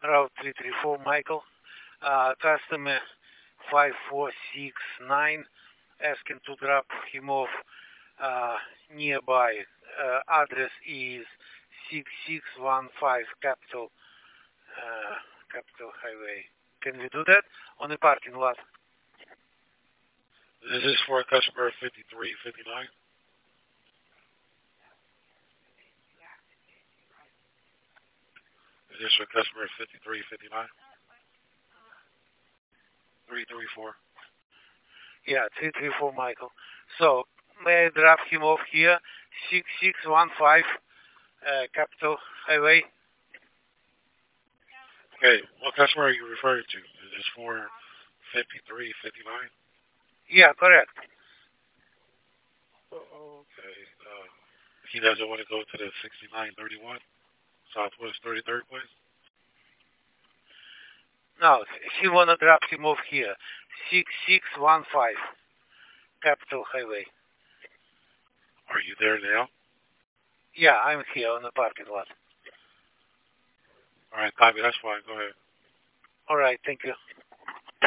Route 334, Michael. Customer 5469 asking to drop him off nearby. Address is 6615 Capital Highway. Can we do that on the parking lot? This is for customer 5359. Is this for customer 5359? 334. Yeah, 334, Michael. So, may I drop him off here? 6615 Capital Highway. Okay, what customer are you referring to? Is this for 5359? Yeah, correct. Okay. He doesn't want to go to the 6931 Southwest 33rd place? No, he wanna drop him off here. 6615 Capital Highway. Are you there now? Yeah, I'm here on the parking lot. All right, copy. That's fine. Go ahead. All right, thank you.